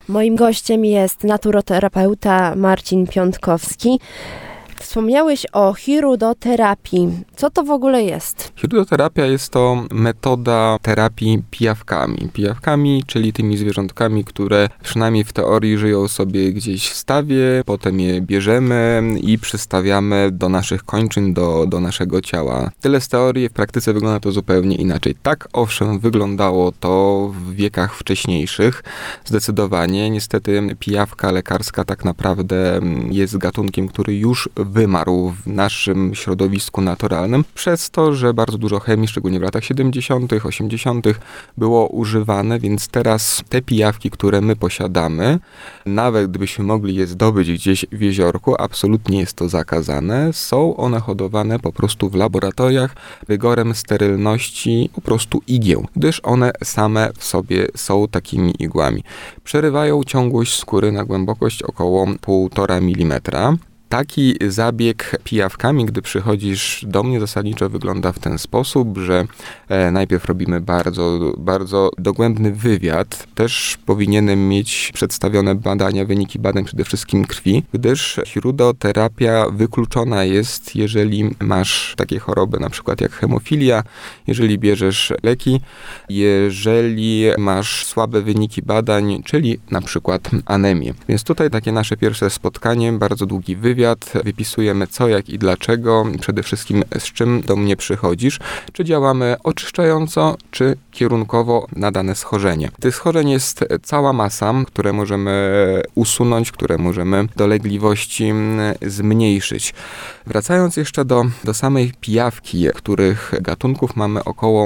Moim gościem jest naturoterapeuta Marcin Piątkowski. Wspomniałeś o hirudoterapii. Co to w ogóle jest? Hirudoterapia jest to metoda terapii pijawkami. Pijawkami, czyli tymi zwierzątkami, które przynajmniej w teorii żyją sobie gdzieś w stawie, potem je bierzemy i przystawiamy do naszych kończyn, do naszego ciała. Tyle z teorii, w praktyce wygląda to zupełnie inaczej. Tak, owszem, wyglądało to w wiekach wcześniejszych, zdecydowanie. Niestety pijawka lekarska tak naprawdę jest gatunkiem, który już wymarł w naszym środowisku naturalnym, przez to, że bardzo dużo chemii, szczególnie w latach 70., 80. było używane, więc teraz te pijawki, które my posiadamy, nawet gdybyśmy mogli je zdobyć gdzieś w jeziorku, absolutnie jest to zakazane. Są one hodowane po prostu w laboratoriach rygorem sterylności po prostu igieł, gdyż one same w sobie są takimi igłami. Przerywają ciągłość skóry na głębokość około 1,5 mm. Taki zabieg pijawkami, gdy przychodzisz do mnie, zasadniczo wygląda w ten sposób, że najpierw robimy bardzo dogłębny wywiad. Też powinienem mieć przedstawione badania, wyniki badań przede wszystkim krwi, gdyż hirudoterapia wykluczona jest, jeżeli masz takie choroby, na przykład jak hemofilia, jeżeli bierzesz leki, jeżeli masz słabe wyniki badań, czyli na przykład anemię. Więc tutaj takie nasze pierwsze spotkanie, bardzo długi wywiad, wypisujemy co, jak i dlaczego, przede wszystkim z czym do mnie przychodzisz, czy działamy oczyszczająco, czy kierunkowo na dane schorzenie. Tych schorzeń jest cała masa, które możemy usunąć, które możemy dolegliwości zmniejszyć. Wracając jeszcze do samej pijawki, których gatunków mamy około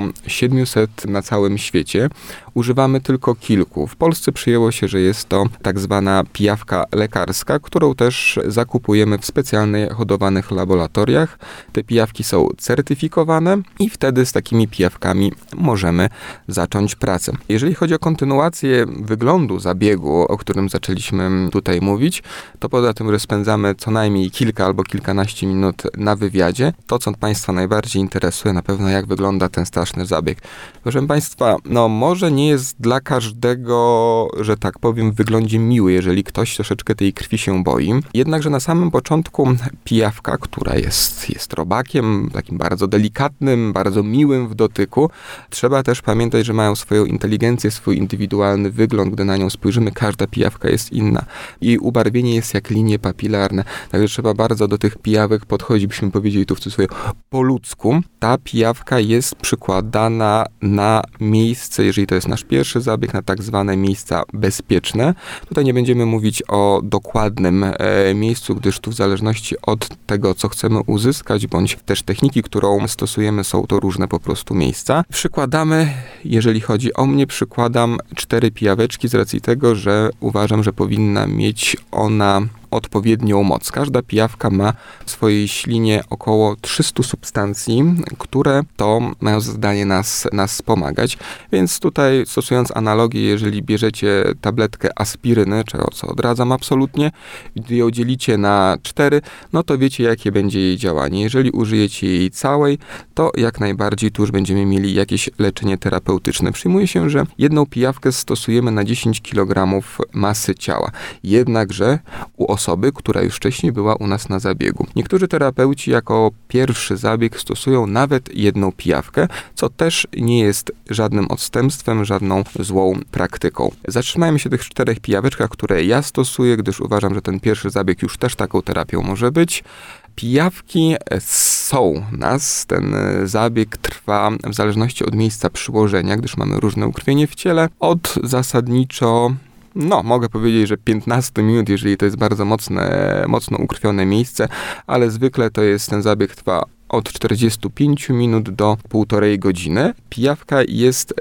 700 na całym świecie, używamy tylko kilku. W Polsce przyjęło się, że jest to tak zwana pijawka lekarska, którą też zakupujemy w specjalnie hodowanych laboratoriach. Te pijawki są certyfikowane i wtedy z takimi pijawkami możemy zacząć pracę. Jeżeli chodzi o kontynuację wyglądu zabiegu, o którym zaczęliśmy tutaj mówić, to poza tym, że spędzamy co najmniej kilka albo kilkanaście minut na wywiadzie, to co Państwa najbardziej interesuje, na pewno jak wygląda ten straszny zabieg. Proszę Państwa, może nie jest dla każdego, że tak powiem, w wyglądzie miły, jeżeli ktoś troszeczkę tej krwi się boi. Jednakże na samym początku pijawka, która jest robakiem, takim bardzo delikatnym, bardzo miłym w dotyku, trzeba też pamiętać, że mają swoją inteligencję, swój indywidualny wygląd. Gdy na nią spojrzymy, każda pijawka jest inna. I ubarwienie jest jak linie papilarne. Także trzeba bardzo do tych pijawek podchodzić, byśmy powiedzieli tu w cudzysłowie, po ludzku. Ta pijawka jest przykładana na miejsce, jeżeli to jest nasz pierwszy zabieg, na tak zwane miejsca bezpieczne. Tutaj nie będziemy mówić o dokładnym miejscu, gdyż tu w zależności od tego, co chcemy uzyskać, bądź też techniki, którą stosujemy, są to różne po prostu miejsca. Przykładamy, jeżeli chodzi o mnie, przykładam 4 pijaweczki z racji tego, że uważam, że powinna mieć ona odpowiednią moc. Każda pijawka ma w swojej ślinie około 300 substancji, które to mają za zadanie nas wspomagać. Więc tutaj stosując analogię, jeżeli bierzecie tabletkę aspiryny, czego co odradzam absolutnie, gdy ją dzielicie na 4, to wiecie, jakie będzie jej działanie. Jeżeli użyjecie jej całej, to jak najbardziej tu już będziemy mieli jakieś leczenie terapeutyczne. Przyjmuje się, że jedną pijawkę stosujemy na 10 kg masy ciała. Jednakże u osoby, która już wcześniej była u nas na zabiegu. Niektórzy terapeuci jako pierwszy zabieg stosują nawet jedną pijawkę, co też nie jest żadnym odstępstwem, żadną złą praktyką. Zatrzymajmy się tych 4 pijaweczkach, które ja stosuję, gdyż uważam, że ten pierwszy zabieg już też taką terapią może być. Pijawki są nas, ten zabieg trwa w zależności od miejsca przyłożenia, gdyż mamy różne ukrwienie w ciele, od zasadniczo mogę powiedzieć, że 15 minut, jeżeli to jest bardzo mocno ukrwione miejsce, ale zwykle ten zabieg trwa od 45 minut do 1,5 godziny. Pijawka jest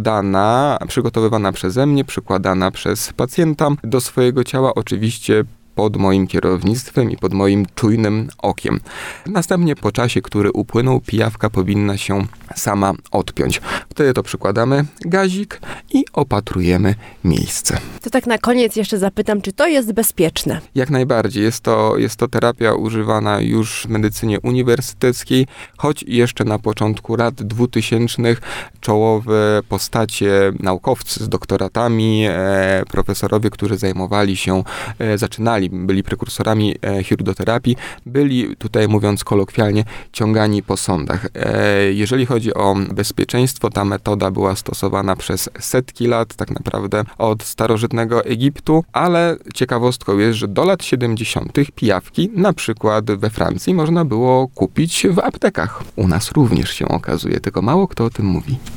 przygotowywana przeze mnie, przykładana przez pacjenta do swojego ciała, oczywiście pod moim kierownictwem i pod moim czujnym okiem. Następnie po czasie, który upłynął, pijawka powinna się sama odpiąć. Wtedy to przykładamy gazik i opatrujemy miejsce. To tak na koniec jeszcze zapytam, czy to jest bezpieczne? Jak najbardziej. Jest to terapia używana już w medycynie uniwersyteckiej, choć jeszcze na początku lat 2000 czołowe postacie, naukowcy z doktoratami, profesorowie, którzy zajmowali się, byli prekursorami hirudoterapii, byli, tutaj mówiąc kolokwialnie, ciągani po sądach. Jeżeli chodzi o bezpieczeństwo, ta metoda była stosowana przez setki lat, tak naprawdę od starożytnego Egiptu, ale ciekawostką jest, że do lat 70. pijawki, na przykład we Francji, można było kupić w aptekach. U nas również się okazuje, tylko mało kto o tym mówi.